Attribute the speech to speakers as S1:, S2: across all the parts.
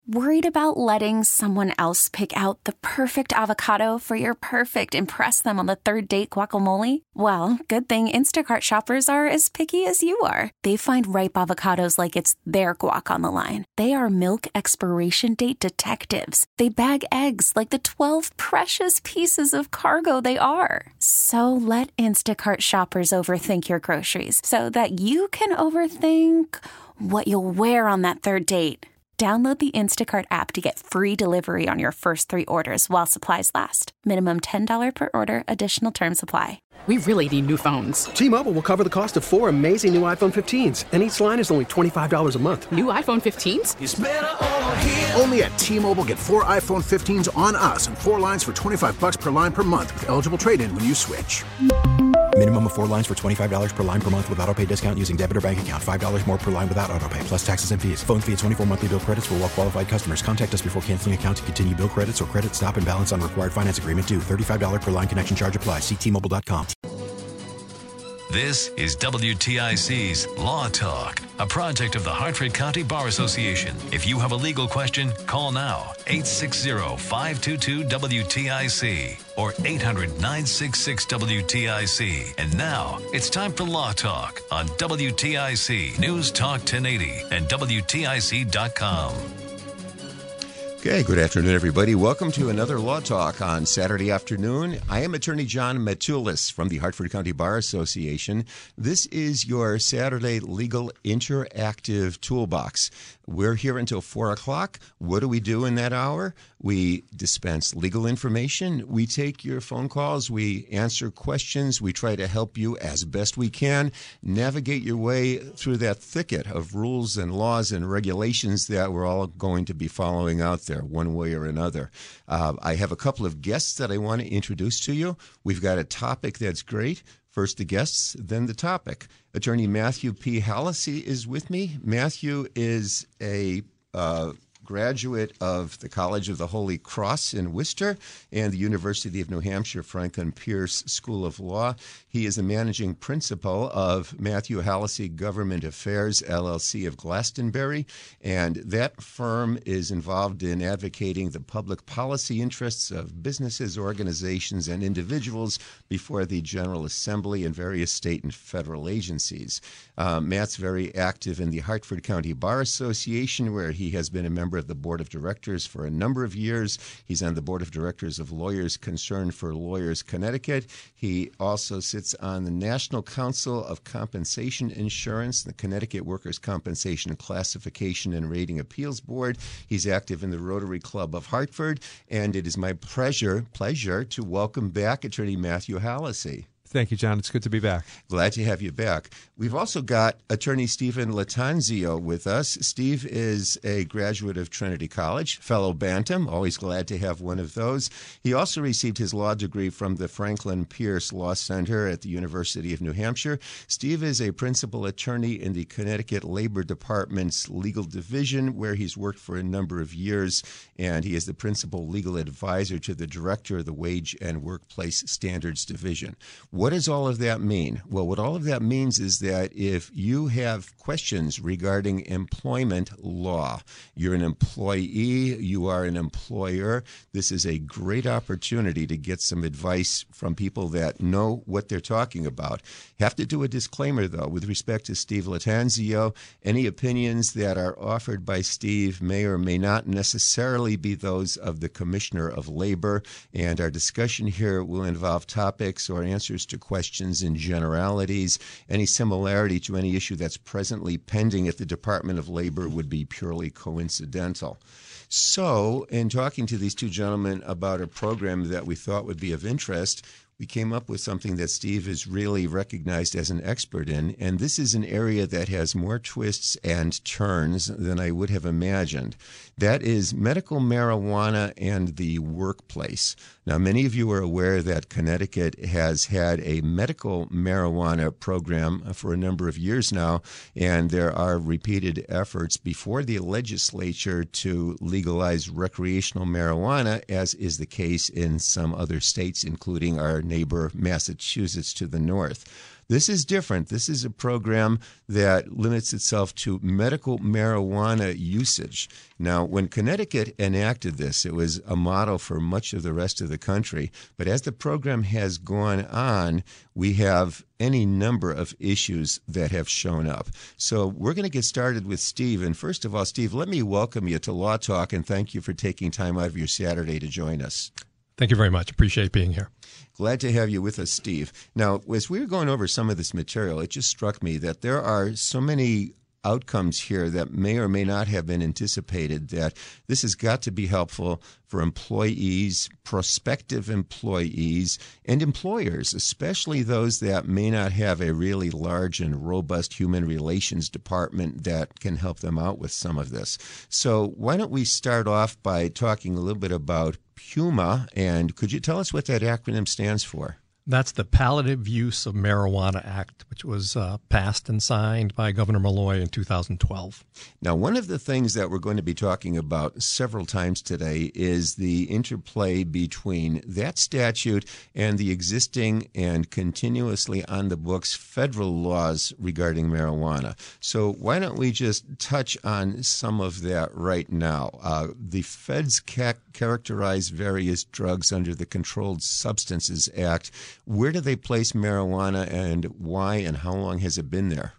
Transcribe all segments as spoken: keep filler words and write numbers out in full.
S1: Worried about letting someone else pick out the perfect avocado for your perfect impress them on the third date guacamole? Well, good thing Instacart shoppers are as picky as you are. They find ripe avocados like it's their guac on the line. They are milk expiration date detectives. They bag eggs like the twelve precious pieces of cargo they are. So let Instacart shoppers overthink your groceries so that you can overthink what you'll wear on that third date. Download the Instacart app to get free delivery on your first three orders while supplies last. Minimum ten dollars per order. Additional terms apply.
S2: We really need new phones.
S3: T-Mobile will cover the cost of four amazing new iPhone fifteens, and each line is only twenty-five dollars a month.
S2: New iPhone fifteens?
S4: It's better over here.
S5: Only at T-Mobile, get four iPhone fifteens on us and four lines for twenty-five dollars per line per month with eligible trade-in when you switch.
S6: Minimum of four lines for twenty-five dollars per line per month with autopay discount using debit or bank account. five dollars more per line without autopay, plus taxes and fees. Phone fee at twenty-four monthly bill credits for well-qualified customers. Contact us before canceling account to continue bill credits or credit stop and balance on required finance agreement due. thirty-five dollars per line connection charge applies. See T Mobile dot com.
S7: This is W T I C's Law Talk, a project of the Hartford County Bar Association. If you have a legal question, call now, eight six zero, five two two, W T I C or eight hundred, nine six six, W T I C. And now, it's time for Law Talk on W T I C News Talk ten eighty and W T I C dot com.
S8: Okay, good afternoon, everybody. Welcome to another Law Talk on Saturday afternoon. I am Attorney John Matulis from the Hartford County Bar Association. This is your Saturday Legal Interactive Toolbox. We're here until four o'clock. What do we do in that hour? We dispense legal information. We take your phone calls. We answer questions. We try to help you as best we can navigate your way through that thicket of rules and laws and regulations that we're all going to be following out there one way or another. Uh, I have a couple of guests that I want to introduce to you. We've got a topic that's great. First the guests, then the topic. Attorney Matthew P. Hallisey is with me. Matthew is a uh, graduate of the College of the Holy Cross in Worcester and the University of New Hampshire Franklin Pierce School of Law. He is the managing principal of Matthew Hallisey Government Affairs, L L C of Glastonbury, and that firm is involved in advocating the public policy interests of businesses, organizations, and individuals before the General Assembly and various state and federal agencies. Uh, Matt's very active in the Hartford County Bar Association, where he has been a member of the board of directors for a number of years. He's on the board of directors of Lawyers Concerned for Lawyers Connecticut. He also sits on the National Council of Compensation Insurance, the Connecticut Workers' Compensation Classification and Rating Appeals Board. He's active in the Rotary Club of Hartford, and it is my pleasure, pleasure to welcome back Attorney Matthew Hallisey.
S9: Thank you, John. It's good to be back.
S8: Glad to have you back. We've also got Attorney Stephen Lattanzio with us. Steve is a graduate of Trinity College, fellow Bantam. Always glad to have one of those. He also received his law degree from the Franklin Pierce Law Center at the University of New Hampshire. Steve is a principal attorney in the Connecticut Labor Department's legal division, where he's worked for a number of years, and he is the principal legal advisor to the director of the Wage and Workplace Standards Division. What does all of that mean? Well, what all of that means is that if you have questions regarding employment law, you're an employee, you are an employer, this is a great opportunity to get some advice from people that know what they're talking about. Have to do a disclaimer, though, with respect to Steve Lattanzio. Any opinions that are offered by Steve may or may not necessarily be those of the Commissioner of Labor, and our discussion here will involve topics or answers to questions in generalities. Any similarity to any issue that's presently pending at the Department of Labor would be purely coincidental. So, in talking to these two gentlemen about a program that we thought would be of interest, we came up with something that Steve is really recognized as an expert in, and this is an area that has more twists and turns than I would have imagined. That is medical marijuana and the workplace. Now, many of you are aware that Connecticut has had a medical marijuana program for a number of years now, and there are repeated efforts before the legislature to legalize recreational marijuana, as is the case in some other states, including our neighbor, Massachusetts, to the north. This is different. This is a program that limits itself to medical marijuana usage. Now, when Connecticut enacted this, it was a model for much of the rest of the country. But as the program has gone on, we have any number of issues that have shown up. So we're going to get started with Steve. And first of all, Steve, let me welcome you to Law Talk and thank you for taking time out of your Saturday to join us.
S4: Thank you very much. Appreciate being here.
S8: Glad to have you with us, Steve. Now, as we were going over some of this material, it just struck me that there are so many outcomes here that may or may not have been anticipated, that this has got to be helpful for employees, prospective employees, and employers, especially those that may not have a really large and robust human relations department that can help them out with some of this. So why don't we start off by talking a little bit about PUMA, and could you tell us what that acronym stands for?
S4: That's the Palliative Use of Marijuana Act, which was uh, passed and signed by Governor Malloy in two thousand twelve.
S8: Now, one of the things that we're going to be talking about several times today is the interplay between that statute and the existing and continuously on the books federal laws regarding marijuana. So why don't we just touch on some of that right now? Uh, the feds ca- characterize various drugs under the Controlled Substances Act. Where do they place marijuana, and why, and how long has it been there?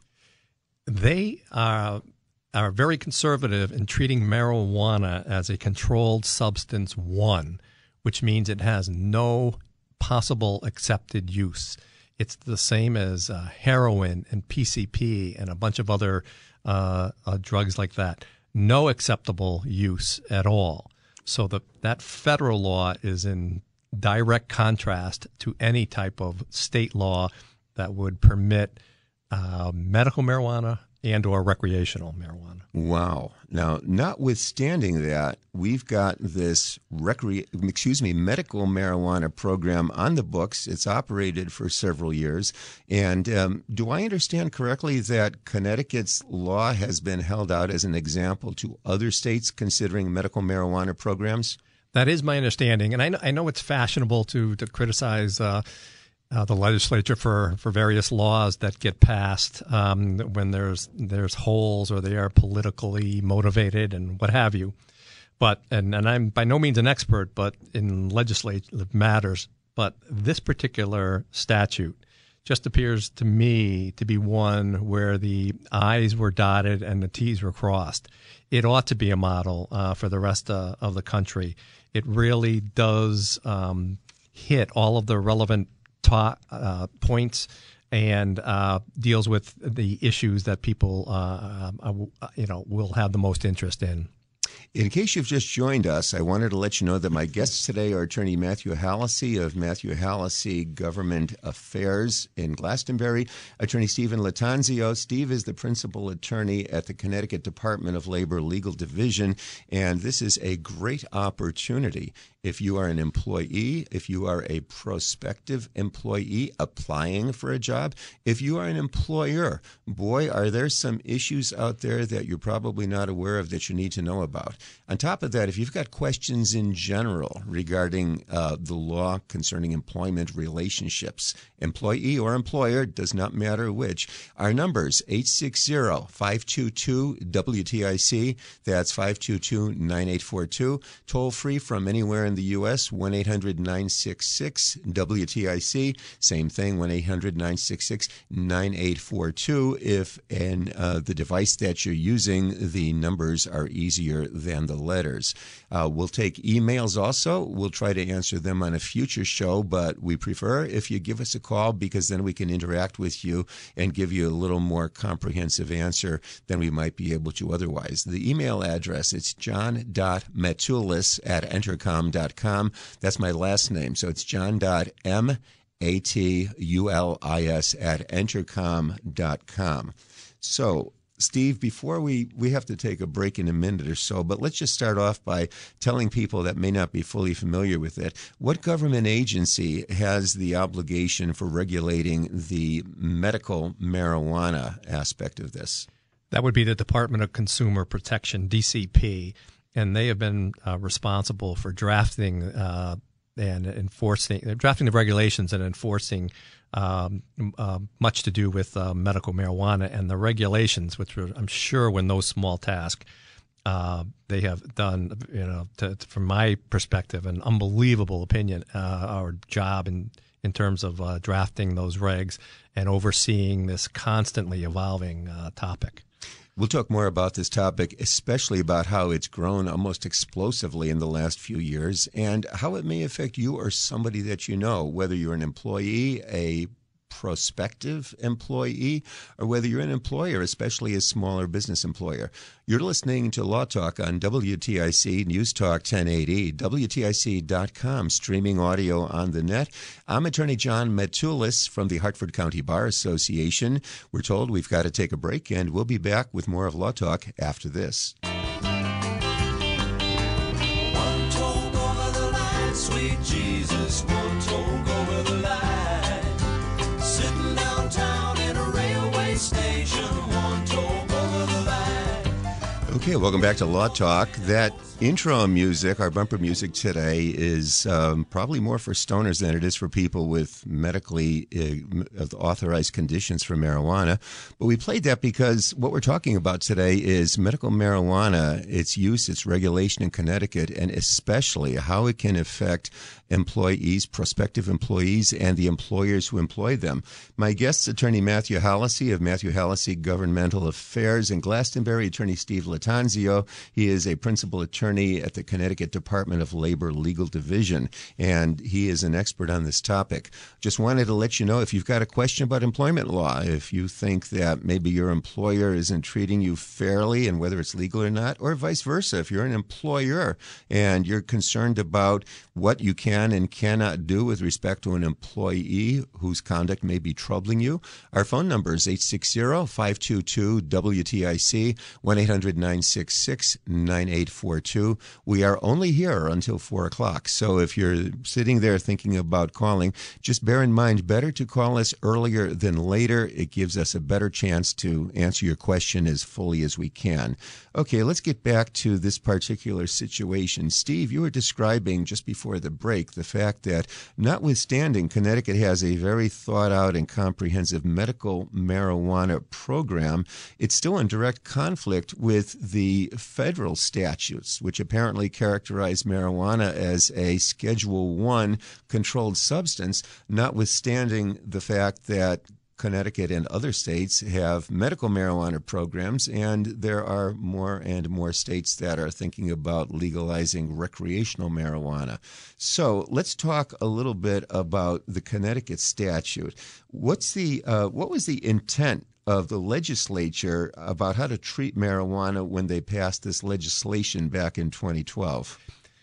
S4: They are, are very conservative in treating marijuana as a controlled substance one, which means it has no possible accepted use. It's the same as uh, heroin and P C P and a bunch of other uh, uh, drugs like that. No acceptable use at all. So the, that federal law is in direct contrast to any type of state law that would permit uh, medical marijuana and or recreational marijuana.
S8: Wow. Now, notwithstanding that, we've got this recre- excuse me, medical marijuana program on the books. It's operated for several years. And um, do I understand correctly that Connecticut's law has been held out as an example to other states considering medical marijuana programs?
S4: That is my understanding, and I know, I know it's fashionable to to criticize uh, uh, the legislature for, for various laws that get passed um, when there's there's holes or they are politically motivated and what have you. But and, and I'm by no means an expert, but in legislative matters. But this particular statute just appears to me to be one where the I's were dotted and the T's were crossed. It ought to be a model uh, for the rest uh, of the country. It really does um, hit all of the relevant ta- uh, points and uh, deals with the issues that people, uh, uh, you know, will have the most interest in.
S8: In case you've just joined us, I wanted to let you know that my guests today are Attorney Matthew Hallisey of Matthew Hallisey Government Affairs in Glastonbury, Attorney Stephen Lattanzio. Steve is the principal attorney at the Connecticut Department of Labor Legal Division, and this is a great opportunity. If you are an employee, if you are a prospective employee applying for a job, if you are an employer, boy, are there some issues out there that you're probably not aware of that you need to know about. On top of that, if you've got questions in general regarding uh, the law concerning employment relationships, employee or employer, does not matter which, our numbers, eight six zero, five two two, W T I C, that's five two two, nine eight four two, toll free from anywhere in the U S, one eight hundred, nine six six, W T I C, same thing, one eight hundred, nine six six, nine eight four two. If in uh, the device that you're using, the numbers are easier than the letters. Uh, we'll take emails also. We'll try to answer them on a future show, but we prefer if you give us a call because then we can interact with you and give you a little more comprehensive answer than we might be able to otherwise. The email address, it's john.matulis at entercom dot com. That's my last name, so it's john.m A T U L I S at entercom dot com. So, Steve, before we, we have to take a break in a minute or so, but let's just start off by telling people that may not be fully familiar with it, what government agency has the obligation for regulating the medical marijuana aspect of this?
S4: That would be the Department of Consumer Protection, D C P, and they have been uh, responsible for drafting uh, and enforcing, drafting the regulations and enforcing um, uh, much to do with uh, medical marijuana, and the regulations, which were, I'm sure, were no small task. Uh, they have done, you know, to, to, from my perspective, an unbelievable opinion uh, or job in in terms of uh, drafting those regs and overseeing this constantly evolving uh, topic.
S8: We'll talk more about this topic, especially about how it's grown almost explosively in the last few years and how it may affect you or somebody that you know, whether you're an employee, a prospective employee, or whether you're an employer, especially a smaller business employer. You're listening to Law Talk on W T I C News Talk ten eighty, W T I C dot com, streaming audio on the net. I'm Attorney John Metzulis from the Hartford County Bar Association. We're told we've got to take a break, and we'll be back with more of Law Talk after this.
S9: One toke over the line, sweet Jesus, one toke over the line. Sitting downtown in a railway station, one toke over the line.
S8: Okay, welcome back to Law Talk. That intro music, our bumper music today, is um, probably more for stoners than it is for people with medically uh, authorized conditions for marijuana. But we played that because what we're talking about today is medical marijuana, its use, its regulation in Connecticut, and especially how it can affect employees, prospective employees, and the employers who employ them. My guest is Attorney Matthew Hallacy of Matthew Hallacy Governmental Affairs in Glastonbury, Attorney Steve Latanzio. He is a principal attorney at the Connecticut Department of Labor Legal Division, and he is an expert on this topic. Just wanted to let you know, if you've got a question about employment law, if you think that maybe your employer isn't treating you fairly and whether it's legal or not, or vice versa, if you're an employer and you're concerned about what you can and cannot do with respect to an employee whose conduct may be troubling you, our phone number is eight six zero, five two two, W T I C, one eight hundred, nine six six, nine eight four two. We are only here until four o'clock, so if you're sitting there thinking about calling, just bear in mind, better to call us earlier than later. It gives us a better chance to answer your question as fully as we can. Okay, let's get back to this particular situation. Steve, you were describing just before the break the fact that, notwithstanding Connecticut has a very thought-out and comprehensive medical marijuana program, it's still in direct conflict with the federal statutes, which apparently characterize marijuana as a Schedule One controlled substance, notwithstanding the fact that Connecticut and other states have medical marijuana programs, and there are more and more states that are thinking about legalizing recreational marijuana. So let's talk a little bit about the Connecticut statute. What's the uh, what was the intent of the legislature about how to treat marijuana when they passed this legislation back in twenty twelve?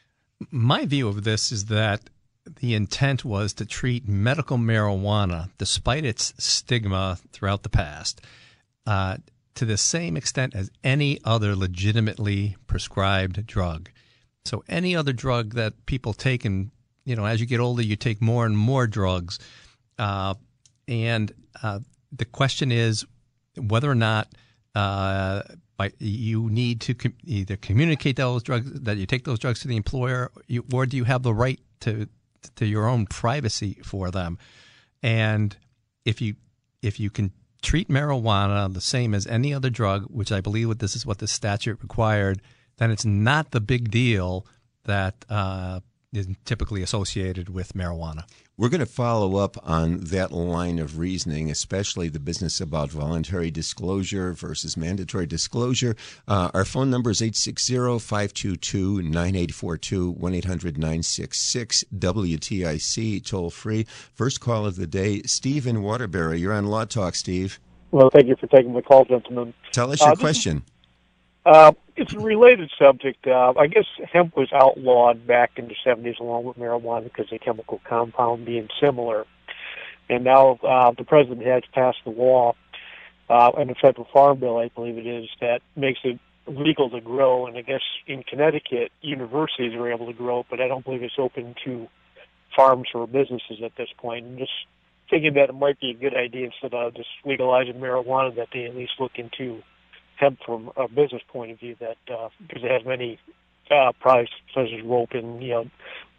S4: My view of this is that the intent was to treat medical marijuana, despite its stigma throughout the past, uh, to the same extent as any other legitimately prescribed drug. So any other drug that people take, and, you know, as you get older, you take more and more drugs. Uh, and uh, the question is whether or not uh, by, you need to com- either communicate those drugs, that you take those drugs to the employer, you, or do you have the right to to your own privacy for them. And if you if you can treat marijuana the same as any other drug, which I believe what this is what the statute required, then it's not the big deal that uh, is typically associated with marijuana.
S8: We're going to follow up on that line of reasoning, especially the business about voluntary disclosure versus mandatory disclosure. Uh, our phone number is eight six zero, five two two, nine eight four two, one eight hundred, nine six six, W T I C, toll free. First call of the day, Steve in Waterbury. You're on Law Talk, Steve.
S10: Well, thank you for taking the call, gentlemen.
S8: Tell us your
S10: uh,
S8: question.
S10: Uh, it's a related subject. Uh, I guess hemp was outlawed back in the seventies along with marijuana because of the chemical compound being similar. And now uh, the president has passed the law, uh, and the federal farm bill, I believe it is, that makes it legal to grow. And I guess in Connecticut, universities are able to grow, but I don't believe it's open to farms or businesses at this point. And just thinking that it might be a good idea, instead of just legalizing marijuana, that they at least look into hemp from a business point of view, that uh, because it has many uh, products such as rope and, you know,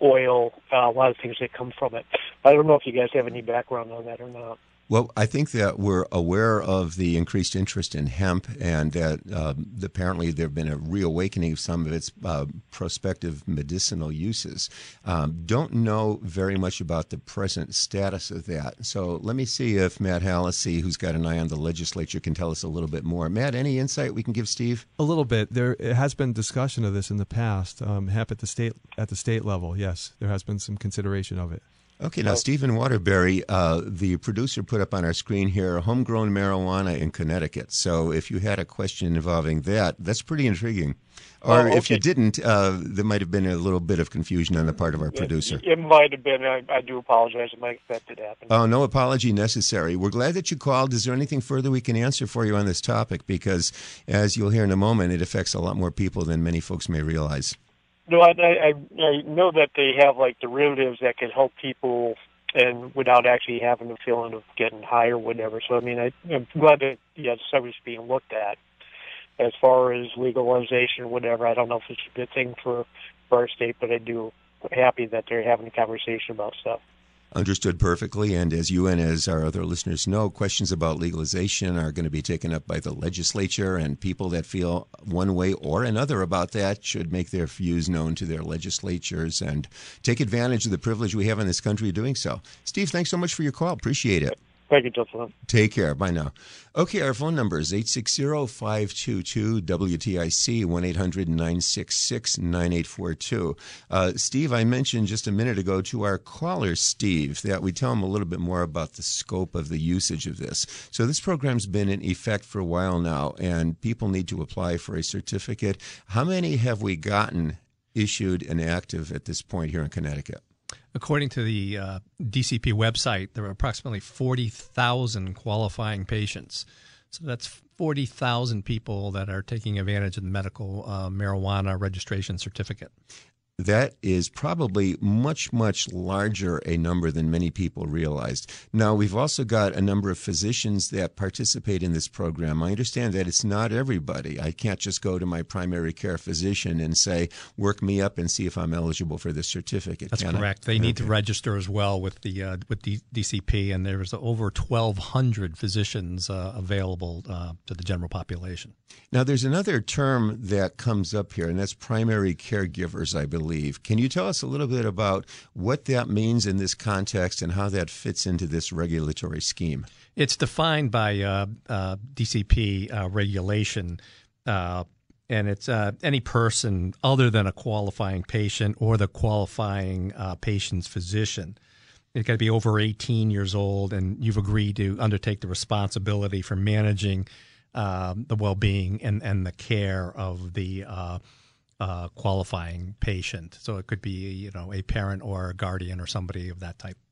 S10: oil, uh, a lot of things that come from it. I don't know if you guys have any background on that or not.
S8: Well, I think that we're aware of the increased interest in hemp, and that uh, apparently there have been a reawakening of some of its uh, prospective medicinal uses. Um, don't know very much about the present status of that. So let me see if Matt Hallisey, who's got an eye on the legislature, can tell us a little bit more. Matt, any insight we can give Steve?
S11: A little bit. There has been discussion of this in the past. Um, hemp at the state at the state level, yes, there has been some consideration of it.
S8: Okay, now Stephen Waterbury, uh, the producer, put up on our screen here homegrown marijuana in Connecticut. So if you had a question involving that, that's pretty intriguing. Or
S10: Oh, okay.
S8: if you didn't, uh, there might have been a little bit of confusion on the part of our producer.
S10: It, it might have been. I, I do apologize. It might have that happened.
S8: Oh, no apology necessary. We're glad that you called. Is there anything further we can answer for you on this topic? Because, as you'll hear in a moment, it affects a lot more people than many folks may realize.
S10: No, I, I, I know that they have like derivatives that can help people, and without actually having the feeling of getting high or whatever. So I mean, I, I'm glad that yeah, the subject's being looked at. As far as legalization or whatever, I don't know if it's a good thing for, for our state, but I do happy that they're having a conversation about stuff.
S8: Understood perfectly. And as you and as our other listeners know, questions about legalization are going to be taken up by the legislature, and people that feel one way or another about that should make their views known to their legislatures and take advantage of the privilege we have in this country of doing so. Steve, thanks so much for your call. Appreciate it.
S10: Thank you, gentlemen.
S8: Take care. Bye now. Okay, our phone number is eight six zero, five two two, W T I C, one eight hundred, nine six six, nine eight four two. Uh, Steve, I mentioned just a minute ago to our caller, Steve, that we tell him a little bit more about the scope of the usage of this. So this program's been in effect for a while now, and people need to apply for a certificate. How many have we gotten issued and active at this point here in Connecticut?
S4: According to the uh, D C P website, there are approximately forty thousand qualifying patients. So that's forty thousand people that are taking advantage of the medical uh, marijuana registration certificate.
S8: That is probably much, much larger a number than many people realized. Now, we've also got a number of physicians that participate in this program. I understand that it's not everybody. I can't just go to my primary care physician and say, work me up and see if I'm eligible for this certificate.
S4: That's
S8: Can I?
S4: correct. They need to register as well with the uh, with D- DCP, and there's over twelve hundred physicians uh, available uh, to the general population.
S8: Now, there's another term that comes up here, and that's primary caregivers, I believe. Can you tell us a little bit about what that means in this context and how that fits into this regulatory scheme?
S4: It's defined by uh, uh, D C P uh, regulation, uh, and it's uh, any person other than a qualifying patient or the qualifying uh, patient's physician. It's got to be over eighteen years old, and you've agreed to undertake the responsibility for managing um, the well-being and, and the care of the uh, uh, qualifying patient. So it could be, you know, a parent or a guardian or somebody of that type.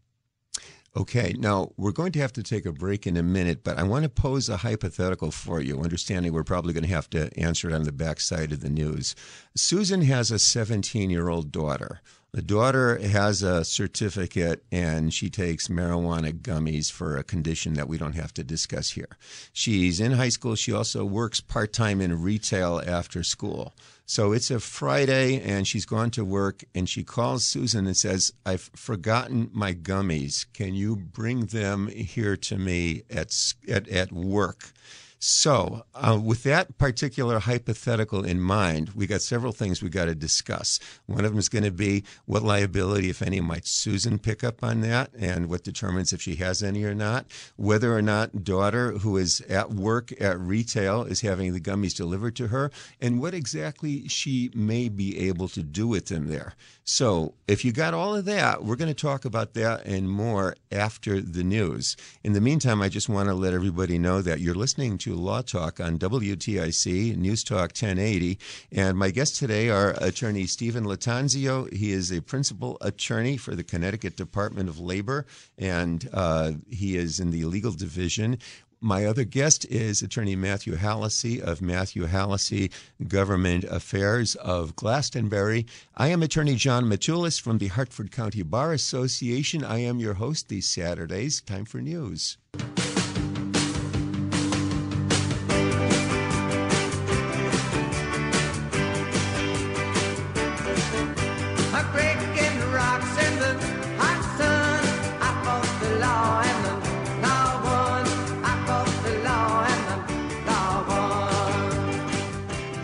S8: Okay, now we're going to have to take a break in a minute, but I want to pose a hypothetical for you, understanding we're probably going to have to answer it on the backside of the news. Susan has a seventeen-year-old daughter. The daughter has a certificate, and she takes marijuana gummies for a condition that we don't have to discuss here. She's in high school. She also works part-time in retail after school. So it's a Friday, and she's gone to work, and she calls Susan and says, I've forgotten my gummies. Can you bring them here to me at at, at work? So uh, with that particular hypothetical in mind, we got several things we got to discuss. One of them is going to be what liability, if any, might Susan pick up on that, and what determines if she has any or not. Whether or not daughter who is at work at retail is having the gummies delivered to her, and what exactly she may be able to do with them there. So if you got all of that, we're going to talk about that and more after the news. In the meantime, I just want to let everybody know that you're listening to Law Talk on W T I C, News Talk ten eighty. And my guests today are attorney Stephen Lattanzio. He is a principal attorney for the Connecticut Department of Labor, and uh, he is in the legal division. My other guest is attorney Matthew Hallisey of Matthew Hallisey Government Affairs of Glastonbury. I am attorney John Matulis from the Hartford County Bar Association. I am your host these Saturdays. Time for news.
S9: I'm breaking the rock.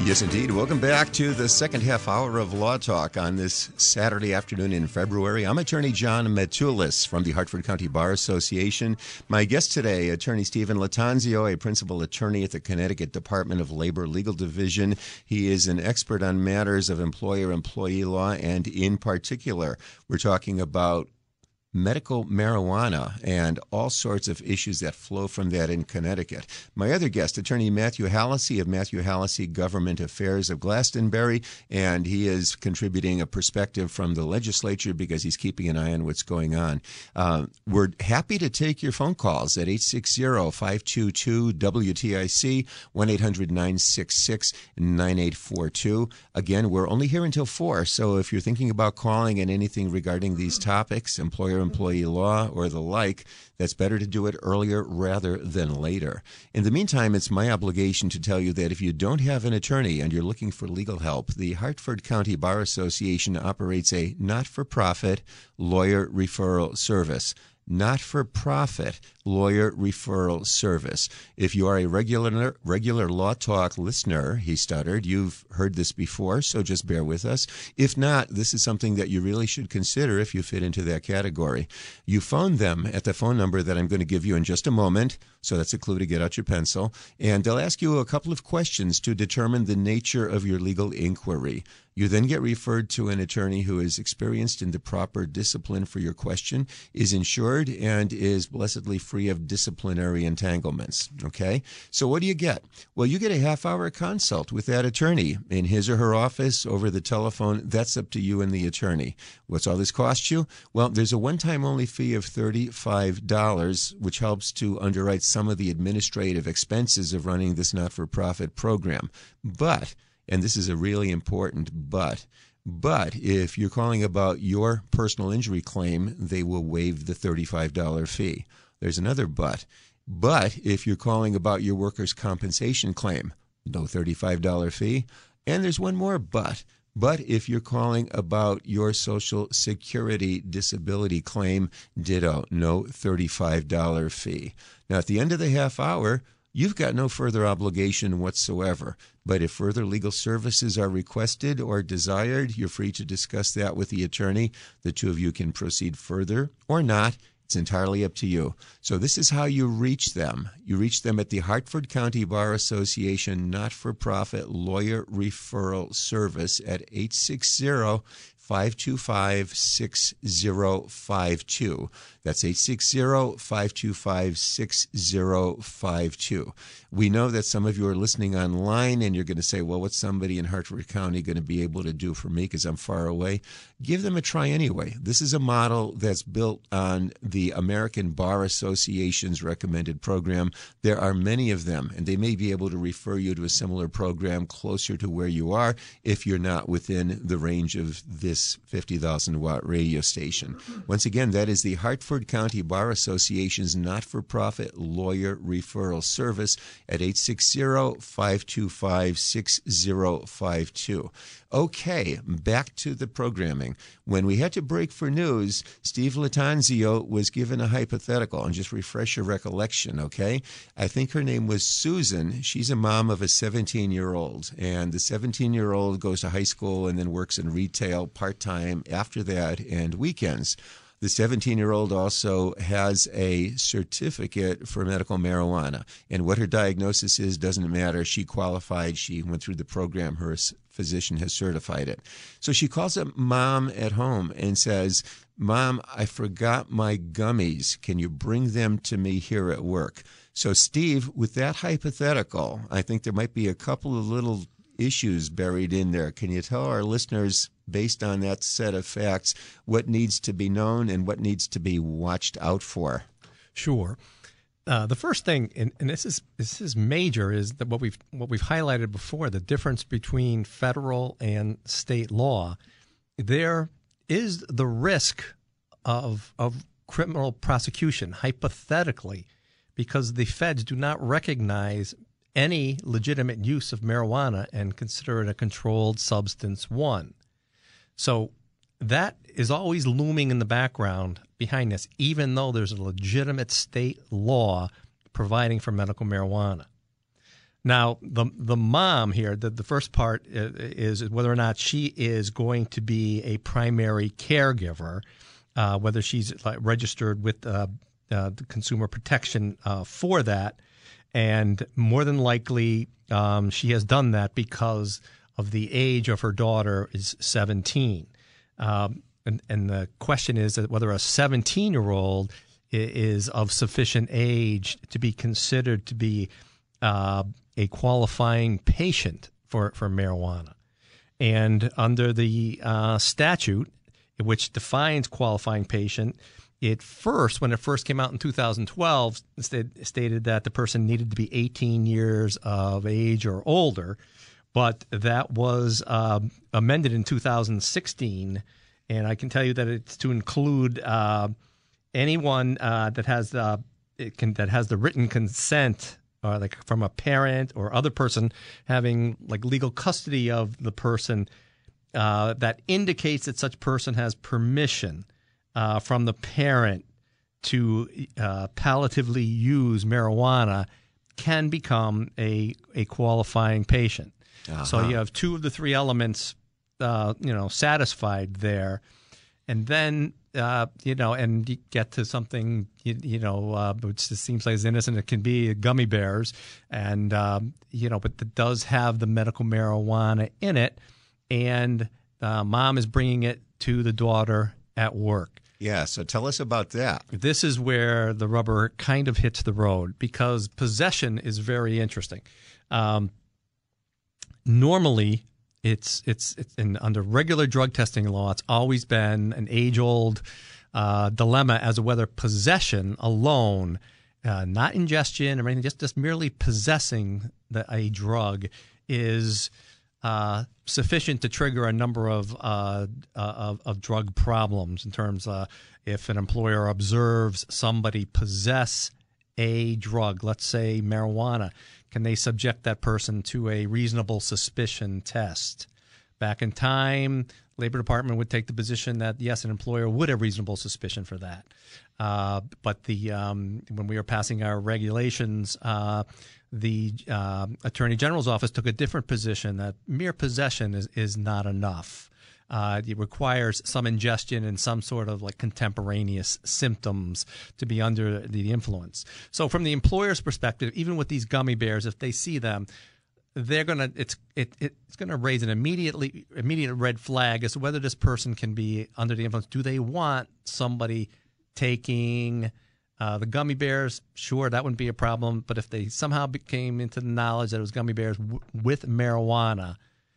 S8: Yes, indeed. Welcome back to the second half hour of Law Talk on this Saturday afternoon in February. I'm Attorney John Metzulis from the Hartford County Bar Association. My guest today, Attorney Stephen Lattanzio, a principal attorney at the Connecticut Department of Labor Legal Division. He is an expert on matters of employer-employee law, and in particular, we're talking about medical marijuana and all sorts of issues that flow from that in Connecticut. My other guest, Attorney Matthew Hallisey of Matthew Hallisey Government Affairs of Glastonbury, and he is contributing a perspective from the legislature because he's keeping an eye on what's going on. Uh, we're happy to take your phone calls at eight six zero, five two two, W T I C, one eight hundred, nine six six, nine eight four two. Again, we're only here until four, so if you're thinking about calling and anything regarding these topics, employer employee law or the like, that's better to do it earlier rather than later. In the meantime, it's my obligation to tell you that if you don't have an attorney and you're looking for legal help, the Hartford County Bar Association operates a not-for-profit lawyer referral service. Not-for-profit lawyer referral service. If you are a regular regular Law Talk listener, he stuttered, you've heard this before, so just bear with us. If not, this is something that you really should consider if you fit into that category. You phone them at the phone number that I'm going to give you in just a moment, so that's a clue to get out your pencil, and they'll ask you a couple of questions to determine the nature of your legal inquiry. You then get referred to an attorney who is experienced in the proper discipline for your question, is insured, and is blessedly free of disciplinary entanglements. Okay? So what do you get? Well, you get a half-hour consult with that attorney in his or her office, over the telephone. That's up to you and the attorney. What's all this cost you? Well, there's a one-time only fee of thirty-five dollars, which helps to underwrite some of the administrative expenses of running this not-for-profit program. But, and this is a really important but, but if you're calling about your personal injury claim, they will waive the thirty-five dollars fee. There's another but. But if you're calling about your workers' compensation claim, no thirty-five dollars fee. And there's one more but. But if you're calling about your Social Security disability claim, ditto, no thirty-five dollars fee. Now, at the end of the half hour, you've got no further obligation whatsoever. But if further legal services are requested or desired, you're free to discuss that with the attorney. The two of you can proceed further or not. It's entirely up to you. So this is how you reach them. You reach them at the Hartford County Bar Association Not-for-Profit Lawyer Referral Service at eight six zero, five two five, six zero five two. That's eight six zero, five two five, six zero five two. We know that some of you are listening online and you're going to say, well, what's somebody in Hartford County going to be able to do for me because I'm far away? Give them a try anyway. This is a model that's built on the American Bar Association's recommended program. There are many of them, and they may be able to refer you to a similar program closer to where you are if you're not within the range of this fifty thousand watt radio station. Once again, that is the Hartford County Bar Association's not-for-profit lawyer referral service at eight six zero, five two five, six zero five two. Okay, back to the programming. When we had to break for news, Steve Lattanzio was given a hypothetical, and just refresh your recollection, okay? I think her name was Susan. She's a mom of a seventeen-year-old, and the seventeen-year-old goes to high school and then works in retail part-time after that and weekends. The seventeen-year-old also has a certificate for medical marijuana, and what her diagnosis is doesn't matter. She qualified. She went through the program. Her physician has certified it. So she calls up mom at home and says, Mom, I forgot my gummies. Can you bring them to me here at work? So, Steve, with that hypothetical, I think there might be a couple of little issues buried in there. Can you tell our listeners, based on that set of facts, what needs to be known and what needs to be watched out for?
S4: Sure. Uh, the first thing, and, and this is this is major, is that what we've what we've highlighted before, the difference between federal and state law. There is the risk of of criminal prosecution, hypothetically, because the feds do not recognize any legitimate use of marijuana and consider it a controlled substance one. So that is always looming in the background behind this, even though there's a legitimate state law providing for medical marijuana. Now, the the mom here, the, the first part is whether or not she is going to be a primary caregiver, uh, whether she's like, registered with uh, uh, the Consumer Protection uh, for that. And more than likely, um, she has done that because of the age of her daughter is seventeen. Um, and, and the question is that whether a seventeen-year-old is of sufficient age to be considered to be uh, a qualifying patient for, for marijuana. And under the uh, statute, which defines qualifying patient, it first, when it first came out in two thousand twelve, st- stated that the person needed to be eighteen years of age or older, but that was uh, amended in two thousand sixteen, and I can tell you that it's to include uh, anyone uh, that has uh, it can, that has the written consent, or like from a parent or other person having like legal custody of the person, uh, that indicates that such person has permission uh, from the parent to uh, palliatively use marijuana, can become a a qualifying patient. Uh-huh. So you have two of the three elements, uh, you know, satisfied there, and then. Uh, you know, and you get to something, you, you know, uh, which just seems like as innocent as it can be, gummy bears. And, um, you know, but it does have the medical marijuana in it. And uh, mom is bringing it to the daughter at work.
S8: Yeah, so tell us about that.
S4: This is where the rubber kind of hits the road, because possession is very interesting. Um, normally, It's it's, it's in, under regular drug testing law, it's always been an age-old uh, dilemma as to whether possession alone, uh, not ingestion or anything, just, just merely possessing the, a drug is uh, sufficient to trigger a number of, uh, uh, of of drug problems in terms of uh, if an employer observes somebody possess a drug, let's say marijuana, can they subject that person to a reasonable suspicion test? Back in time, Labor Department would take the position that, yes, an employer would have reasonable suspicion for that. Uh, but the um, when we were passing our regulations, uh, the uh, Attorney General's office took a different position that mere possession is, is not enough. Uh, it requires some ingestion and some sort of like contemporaneous symptoms to be under the influence. So from the employer's perspective, even with these gummy bears, if they see them, they're gonna it's it, it's gonna raise an immediately immediate red flag as to whether this person can be under the influence. Do they want somebody taking uh, the gummy bears? Sure, that wouldn't be a problem. But if they somehow came into the knowledge that it was gummy bears w- with marijuana,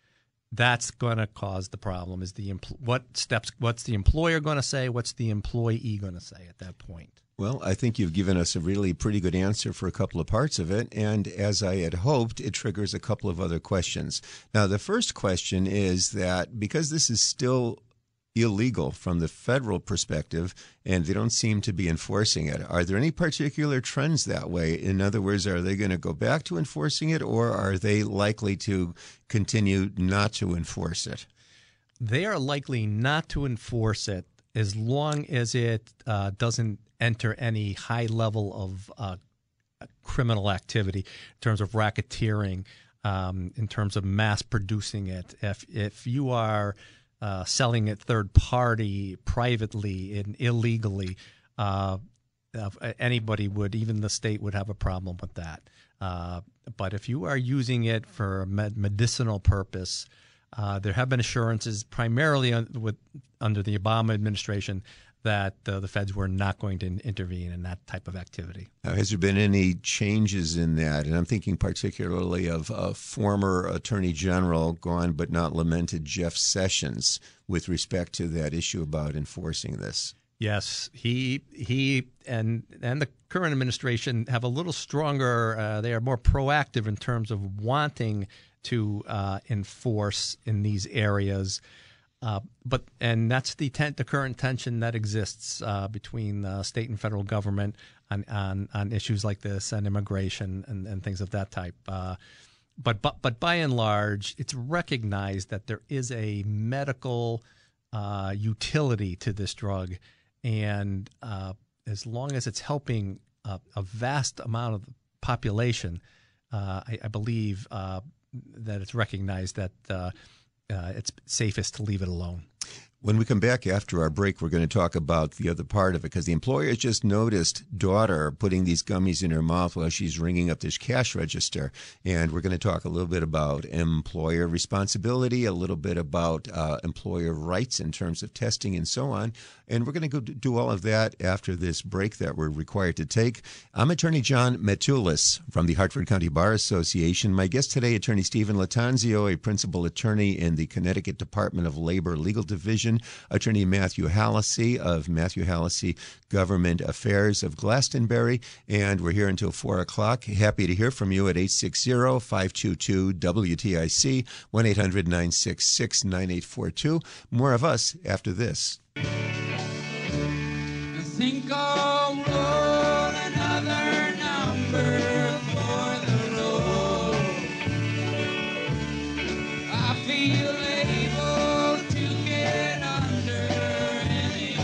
S4: that's going to cause the problem. Is the empl- what steps? What's the employer going to say? What's the employee going to say at that point?
S8: Well, I think you've given us a really pretty good answer for a couple of parts of it, and as I had hoped, it triggers a couple of other questions. Now, the first question is that because this is still illegal from the federal perspective, and they don't seem to be enforcing it. Are there any particular trends that way? In other words, are they going to go back to enforcing it, or are they likely to continue not to enforce it?
S4: They are likely not to enforce it as long as it uh, doesn't enter any high level of uh, criminal activity in terms of racketeering, um, in terms of mass producing it. If if you are Uh, selling it third party, privately, and illegally, uh, uh, anybody would, even the state would have a problem with that. Uh, but if you are using it for a med- medicinal purpose, uh, there have been assurances, primarily un- with, under the Obama administration, that uh, the feds were not going to intervene in that type of activity.
S8: Now, has there been any changes in that? And I'm thinking particularly of a former Attorney General, gone but not lamented, Jeff Sessions, with respect to that issue about enforcing this.
S4: Yes, he he and and the current administration have a little stronger. Uh, they are more proactive in terms of wanting to uh, enforce in these areas. Uh, but and that's the ten, the current tension that exists uh, between uh, state and federal government on, on on issues like this and immigration and, and things of that type. Uh, but but but by and large, it's recognized that there is a medical uh, utility to this drug, and uh, as long as it's helping a, a vast amount of the population, uh, I, I believe uh, that it's recognized that uh, uh, it's safest to leave it alone.
S8: When we come back after our break, we're going to talk about the other part of it, because the employer has just noticed daughter putting these gummies in her mouth while she's ringing up this cash register. And we're going to talk a little bit about employer responsibility, a little bit about uh, employer rights in terms of testing and so on. And we're going to go do all of that after this break that we're required to take. I'm Attorney John Metzulis from the Hartford County Bar Association. My guest today, Attorney Stephen Lattanzio, a principal attorney in the Connecticut Department of Labor Legal Division. Attorney Matthew Hallisey of Matthew Hallisey Government Affairs of Glastonbury. And we're here until four o'clock. Happy to hear from you at eight six zero, five two two, W T I C, one eight hundred, nine six six, nine eight four two. More of us after this.
S9: I think I'll roll another number for the road. I feel able to get under any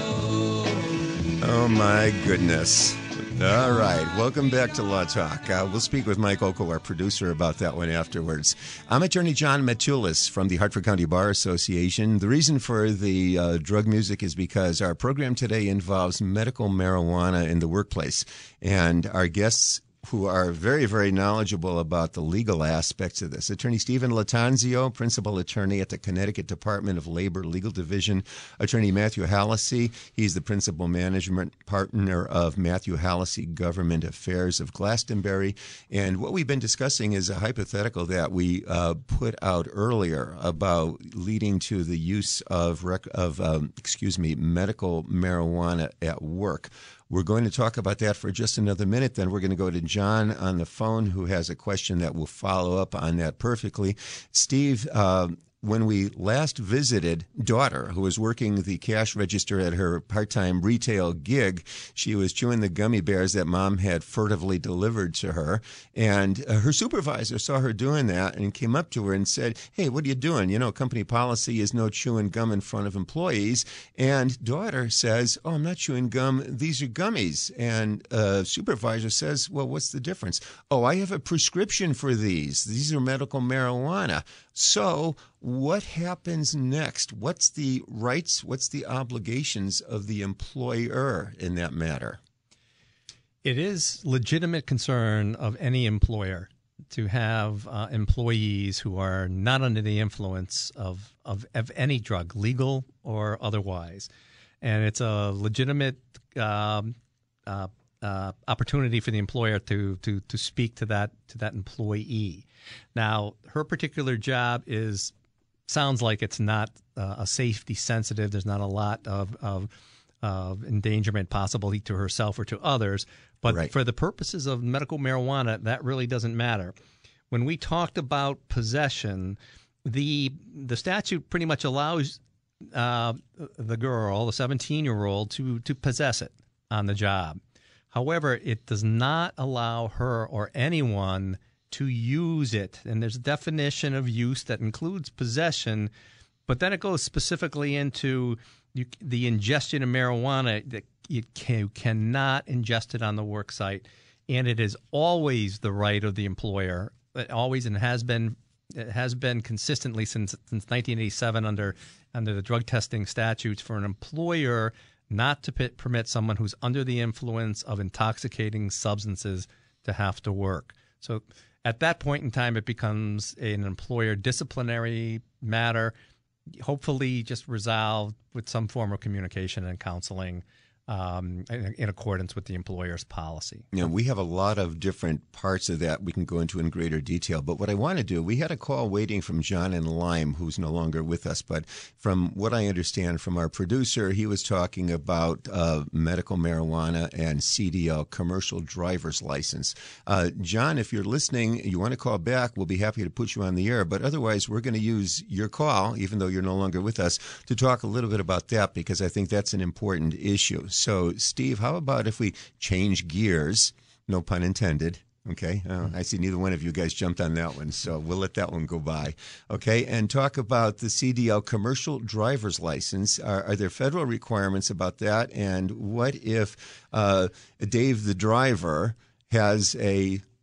S9: load.
S8: Oh, my goodness. All right. Welcome back to Law Talk. Uh, we'll speak with Mike Oko, our producer, about that one afterwards. I'm Attorney John Metzulis from the Hartford County Bar Association. The reason for the uh, drug music is because our program today involves medical marijuana in the workplace. And our guests who are very, very knowledgeable about the legal aspects of this. Attorney Stephen Lattanzio, principal attorney at the Connecticut Department of Labor Legal Division. Attorney Matthew Hallisey, he's the principal management partner of Matthew Hallisey Government Affairs of Glastonbury. And what we've been discussing is a hypothetical that we uh, put out earlier about leading to the use of, rec- of um, excuse me, medical marijuana at work. We're going to talk about that for just another minute. Then we're going to go to John on the phone, who has a question that will follow up on that perfectly. Steve, uh, when we last visited daughter, who was working the cash register at her part-time retail gig, she was chewing the gummy bears that mom had furtively delivered to her. And uh, her supervisor saw her doing that and came up to her and said, hey, what are you doing? You know, company policy is no chewing gum in front of employees. And daughter says, oh, I'm not chewing gum. These are gummies. And uh, supervisor says, well, what's the difference? Oh, I have a prescription for these. These are medical marijuana. So what happens next? What's the rights, what's the obligations of the employer in that matter?
S4: It is legitimate concern of any employer to have uh, employees who are not under the influence of, of, of any drug, legal or otherwise. And it's a legitimate um, uh, uh, opportunity for the employer to, to, to speak to that, to that employee. Now, her particular job is sounds like it's not uh, a safety sensitive. There's not a lot of, of, of endangerment possible to herself or to others. But right. For the purposes of medical marijuana, that really doesn't matter. When we talked about possession, the the statute pretty much allows uh, the girl, the seventeen-year-old, to, to possess it on the job. However, it does not allow her or anyone to use it. And there's a definition of use that includes possession, but then it goes specifically into you, the ingestion of marijuana, that you, can, you cannot ingest it on the work site. And it is always the right of the employer, it always and has been it has been consistently since since nineteen eighty-seven under under the drug testing statutes, for an employer not to p- permit someone who's under the influence of intoxicating substances to have to work. So at that point in time, it becomes an employer disciplinary matter, hopefully just resolved with some form of communication and counseling um, in, in accordance with the employer's policy.
S8: Yeah, we have a lot of different parts of that we can go into in greater detail. But what I want to do, we had a call waiting from John in Lyme, who's no longer with us. But from what I understand from our producer, he was talking about uh, medical marijuana and C D L, commercial driver's license. Uh, John, if you're listening, you want to call back, we'll be happy to put you on the air. But otherwise, we're going to use your call, even though you're no longer with us, to talk a little bit about that, because I think that's an important issue. So, Steve, how about if we change gears, no pun intended, okay? Uh, I see neither one of you guys jumped on that one, so we'll let that one go by, okay? And talk about the C D L, commercial driver's license. Are, are there federal requirements about that? And what if uh, Dave, the driver, has a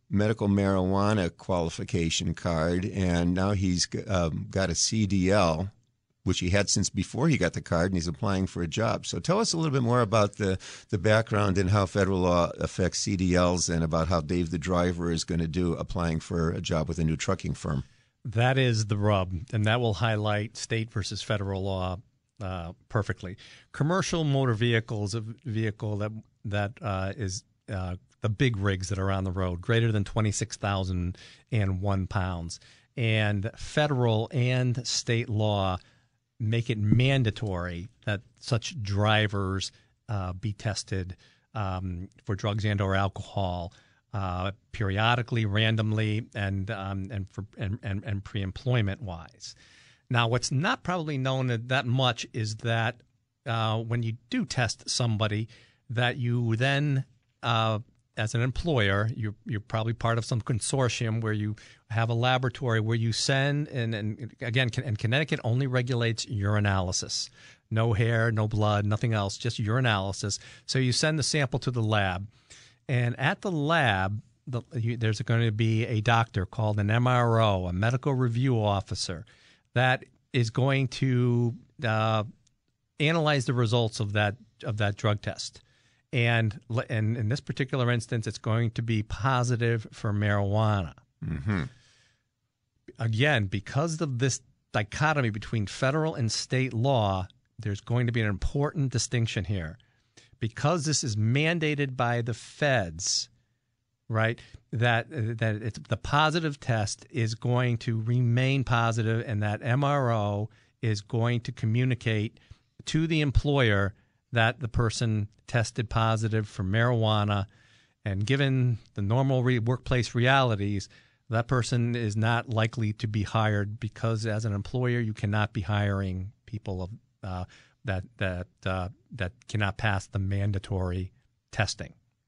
S8: medical marijuana qualification card, and now he's um, got a C D L, which he had since before he got the card, and he's applying for a job. So tell us a little bit more about the, the background and how federal law affects C D Ls, and about how Dave the driver is going to do applying for a job with a new trucking firm.
S4: That is the rub, and that will highlight state versus federal law uh, perfectly. Commercial motor vehicle is a vehicle that that uh, is uh, the big rigs that are on the road, greater than twenty-six thousand one pounds. And federal and state law make it mandatory that such drivers uh, be tested um, for drugs and or alcohol uh, periodically, randomly, and um, and for and, and, and pre-employment wise. Now, what's not probably known that much is that uh, when you do test somebody, that you then, uh, as an employer, you're, you're probably part of some consortium where you have a laboratory where you send, and, and again, and Connecticut only regulates urinalysis. No hair, no blood, nothing else, just urinalysis. So you send the sample to the lab. And at the lab, the, you, there's going to be a doctor called an M R O, a medical review officer, that is going to uh, analyze the results of that of that drug test. And, and in this particular instance, it's going to be positive for marijuana.
S8: Mm-hmm.
S4: Again, because of this dichotomy between federal and state law, there's going to be an important distinction here. Because this is mandated by the feds, right, that that it's, the positive test is going to remain positive, and that M R O is going to communicate to the employer that the person tested positive for marijuana. And given the normal re- workplace realities, that person is not likely to be hired, because as an employer, you cannot be hiring people of, uh, that that uh, that cannot pass the mandatory testing.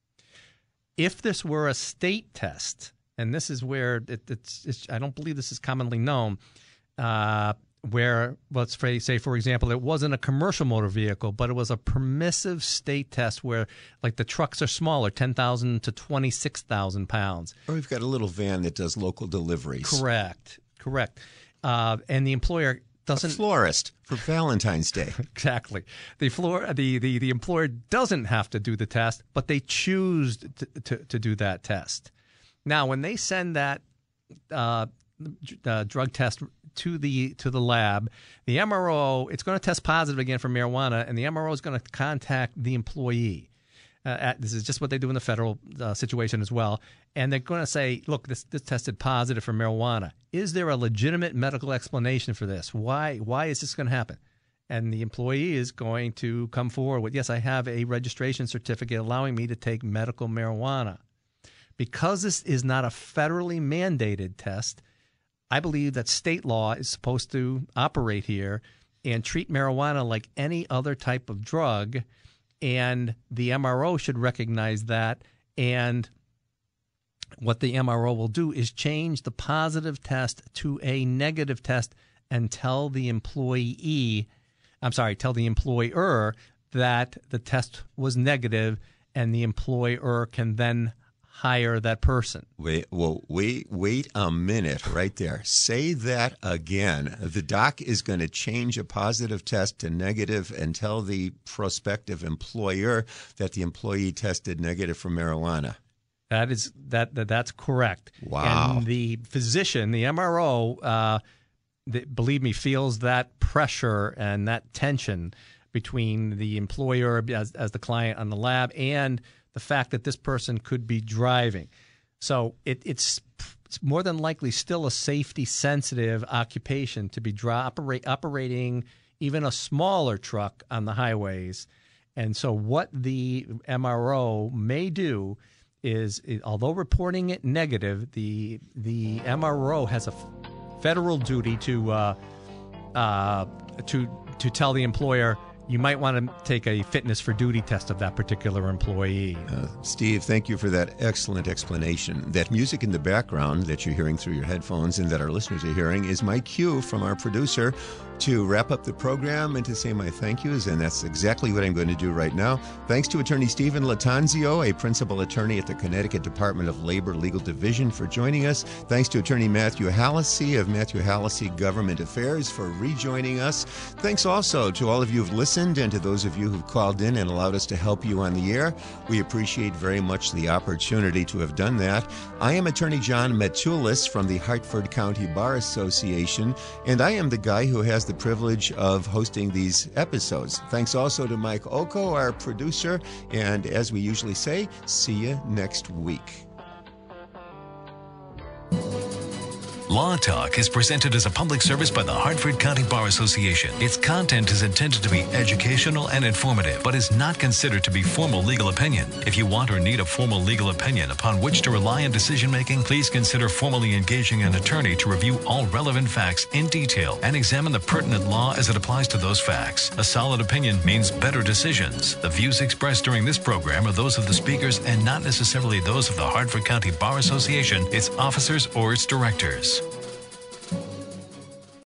S4: If this were a state test, and this is where it, it's, it's, I don't believe this is commonly known, uh, where, let's say, for example, it wasn't a commercial motor vehicle, but it was a permissive state test where, like, the trucks are smaller, ten thousand to twenty-six thousand pounds.
S8: Or we've got a little van that does local deliveries.
S4: Correct, correct. Uh, and the employer doesn't...
S8: A florist for Valentine's Day.
S4: Exactly. The, floor, the, the, the employer doesn't have to do the test, but they choose to, to, to do that test. Now, when they send that uh, uh, drug test to the to the lab, the M R O, it's going to test positive again for marijuana, and the M R O is going to contact the employee. Uh, at, this is just what they do in the federal uh, situation as well. And they're going to say, look, this, this tested positive for marijuana. Is there a legitimate medical explanation for this? Why why is this going to happen? And the employee is going to come forward with, yes, I have a registration certificate allowing me to take medical marijuana. Because this is not a federally mandated test, I believe that state law is supposed to operate here and treat marijuana like any other type of drug, and the M R O should recognize that. And what the M R O will do is change the positive test to a negative test and tell the employee, I'm sorry, tell the employer that the test was negative, and the employer can then hire that person.
S8: Wait, well, wait, wait a minute right there. Say that again. The doc is going to change a positive test to negative and tell the prospective employer that the employee tested negative for marijuana.
S4: That is that, that that's correct.
S8: Wow.
S4: And the physician, the M R O, uh, the, believe me, feels that pressure and that tension between the employer as, as the client on the lab and the fact that this person could be driving. So it, it's, it's more than likely still a safety-sensitive occupation to be dri- operate, operating even a smaller truck on the highways. And so what the M R O may do is, although reporting it negative, the the M R O has a federal duty to uh, uh, to to tell the employer, you might want to take a fitness for duty test of that particular employee.
S8: Uh, Steve, thank you for that excellent explanation. That music in the background that you're hearing through your headphones and that our listeners are hearing is my cue from our producer to wrap up the program and to say my thank yous, and that's exactly what I'm going to do right now. Thanks to Attorney Stephen Latanzio, a principal attorney at the Connecticut Department of Labor Legal Division, for joining us. Thanks to Attorney Matthew Hallisey of Matthew Hallisey Government Affairs for rejoining us. Thanks also to all of you who've listened and to those of you who've called in and allowed us to help you on the air. We appreciate very much the opportunity to have done that. I am Attorney John Metzulis from the Hartford County Bar Association, and I am the guy who has the privilege of hosting these episodes. Thanks also to Mike Oko, our producer, and as we usually say, see you next week.
S7: Law Talk is presented as a public service by the Hartford County Bar Association. Its content is intended to be educational and informative, but is not considered to be formal legal opinion. If you want or need a formal legal opinion upon which to rely in decision-making, please consider formally engaging an attorney to review all relevant facts in detail and examine the pertinent law as it applies to those facts. A solid opinion means better decisions. The views expressed during this program are those of the speakers and not necessarily those of the Hartford County Bar Association, its officers, or its directors.